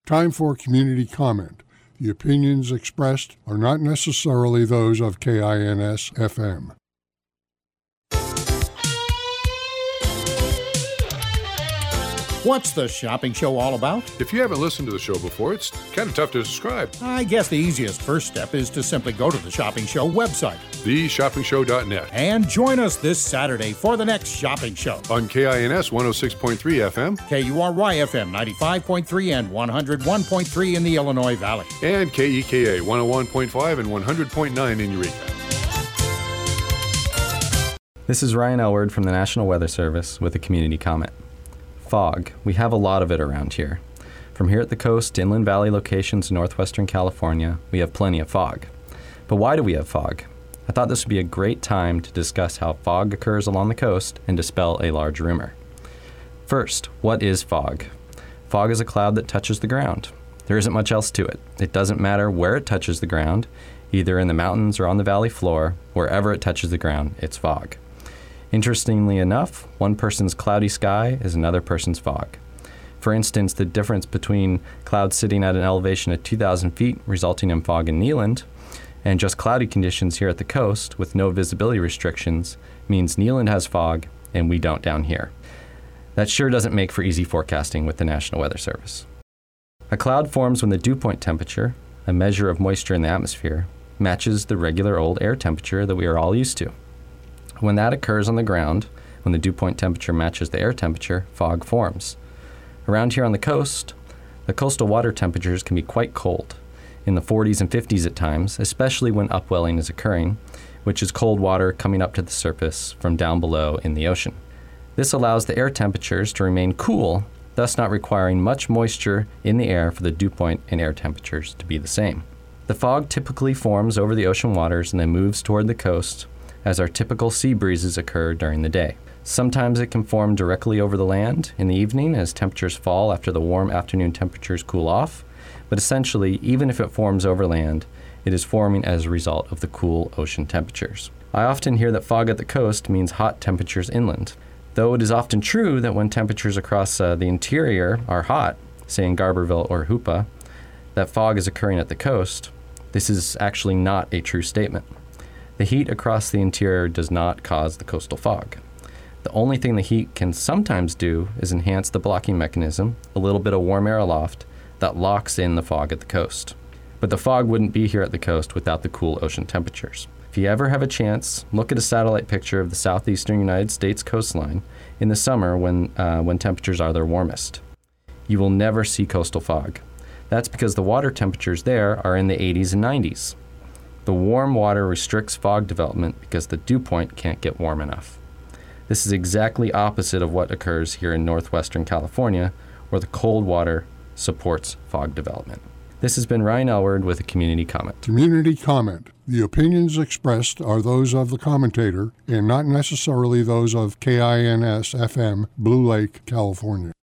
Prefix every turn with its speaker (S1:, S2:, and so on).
S1: Time for community comment. The opinions expressed are not necessarily those of KINS-FM.
S2: What's the shopping show all about?
S3: If you haven't listened to the show before, it's kind of tough to describe.
S2: I guess the easiest first step is to simply go to the Shopping Show website,
S3: theshoppingshow.net,
S2: and join us this Saturday for the next shopping show.
S3: On KINS 106.3 FM,
S2: KURY-FM 95.3 and 101.3 in the Illinois Valley,
S3: and KEKA 101.5 and 100.9 in Eureka.
S4: This is Ryan Elward from the National Weather Service with a community comment. Fog. We have a lot of it around here. From here at the coast to inland valley locations in northwestern California, we have plenty of fog. But why do we have fog? I thought this would be a great time to discuss how fog occurs along the coast and dispel a large rumor. First, what is fog? Fog is a cloud that touches the ground. There isn't much else to it. It doesn't matter where it touches the ground, either in the mountains or on the valley floor. Wherever it touches the ground, it's fog. Interestingly enough, one person's cloudy sky is another person's fog. For instance, the difference between clouds sitting at an elevation of 2,000 feet, resulting in fog in Neeland, and just cloudy conditions here at the coast with no visibility restrictions means Neeland has fog and we don't down here. That sure doesn't make for easy forecasting with the National Weather Service. A cloud forms when the dew point temperature, a measure of moisture in the atmosphere, matches the regular old air temperature that we are all used to. When that occurs on the ground, when the dew point temperature matches the air temperature, fog forms. Around here on the coastal water temperatures can be quite cold, in the 40s and 50s at times, especially when upwelling is occurring, which is cold water coming up to the surface from down below in the ocean. This allows the air temperatures to remain cool, thus not requiring much moisture in the air for the dew point and air temperatures to be the same. The fog typically forms over the ocean waters and then moves toward the coast, as our typical sea breezes occur during the day. Sometimes it can form directly over the land in the evening as temperatures fall after the warm afternoon temperatures cool off, but essentially, even if it forms over land, it is forming as a result of the cool ocean temperatures. I often hear that fog at the coast means hot temperatures inland. Though it is often true that when temperatures across the interior are hot, say in Garberville or Hoopa, that fog is occurring at the coast, this is actually not a true statement. The heat across the interior does not cause the coastal fog. The only thing the heat can sometimes do is enhance the blocking mechanism, a little bit of warm air aloft, that locks in the fog at the coast. But the fog wouldn't be here at the coast without the cool ocean temperatures. If you ever have a chance, look at a satellite picture of the southeastern United States coastline in the summer when temperatures are their warmest. You will never see coastal fog. That's because the water temperatures there are in the 80s and 90s. The warm water restricts fog development because the dew point can't get warm enough. This is exactly opposite of what occurs here in northwestern California, where the cold water supports fog development. This has been Ryan Elward with a community comment.
S1: Community comment. The opinions expressed are those of the commentator and not necessarily those of KINS-FM, Blue Lake, California.